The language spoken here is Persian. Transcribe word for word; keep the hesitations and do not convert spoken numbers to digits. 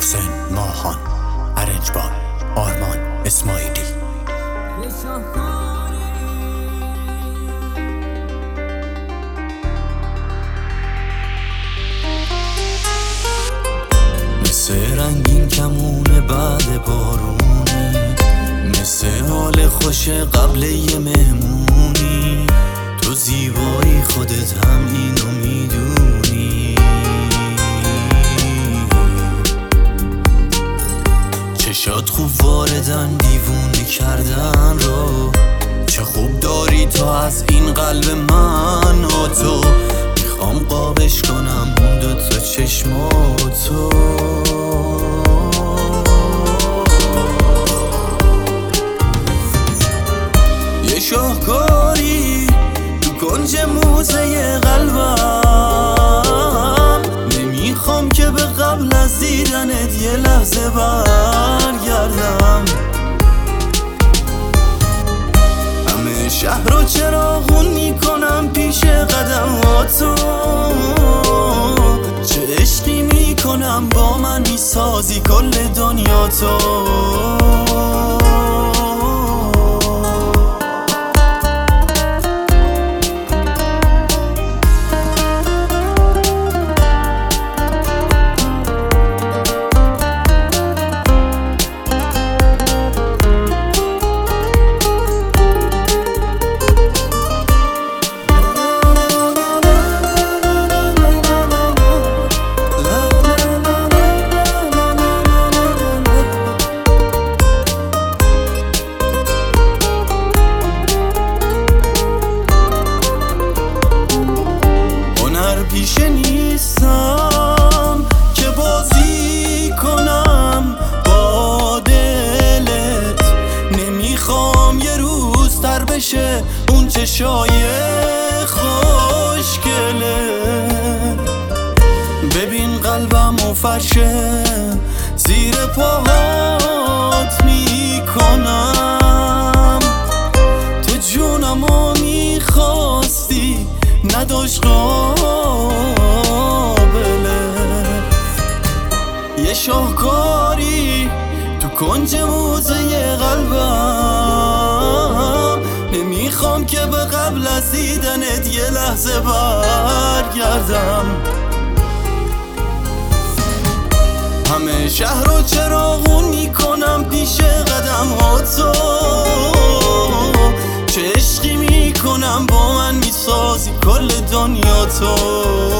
محسن ماهان، ارنجبار آرمان اسماعیلی. مثل رنگین کمون بعد بارونی، مثل حال خوش قبل یه مهمونی، تو زیبایی خودت هم اینو میدونی. چشات خوب واردن دیوونه کردن رو، چه خوب داری تو از این قلب من و تو. میخوام قابش کنم اون دوتا چشماتو. یه شاهکاری تو کنج موزه قلبم، نمیخوام که به قبل از دیدنت یه لحظه برگردم. همه شهر رو چراغون میکنم پیش قدماتو، چه عشقی میکنم با من میسازی کل دنیاتو. پیشه نیستم که بازی کنم با دلت، نمیخوام یه روز تر بشه اون چشای خوشگله. ببین قلبم و فرشه زیر پاهات میکنم، تو جونمو میخواستی نداشت قابله. یه شاهکاری تو کنج موزه قلبم، نمیخوام که به قبل از دیدنت یه لحظه برگردم. همه شهر رو چراغون میکنم پیش قدماتو، چه عشقی میکنم با من میسازی کل دنیاتو.